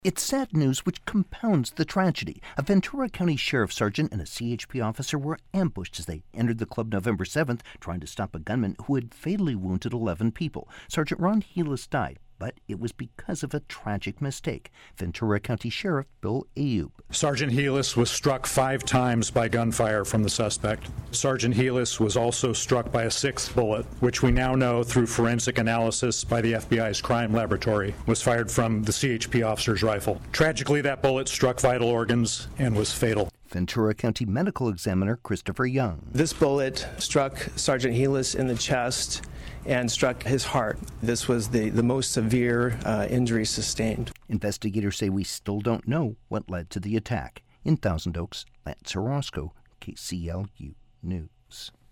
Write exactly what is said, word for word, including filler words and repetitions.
It's sad news which compounds the tragedy. A Ventura County Sheriff Sergeant and a C H P officer were ambushed as they entered the club November seventh, trying to stop a gunman who had fatally wounded eleven people. Sergeant Ron Heelis died, but it was because of a tragic mistake. Ventura County Sheriff Bill Ayub. Sergeant Heelis was struck five times by gunfire from the suspect. Sergeant Heelis was also struck by a sixth bullet, which we now know through forensic analysis by the F B I's crime laboratory was fired from the C H P officer's rifle. Tragically, that bullet struck vital organs and was fatal. Ventura County Medical Examiner Christopher Young. This bullet struck Sergeant Heelis in the chest and struck his heart. This was the, the most severe uh, injury sustained. Investigators say we still don't know what led to the attack. In Thousand Oaks, Lance Orozco, K C L U News.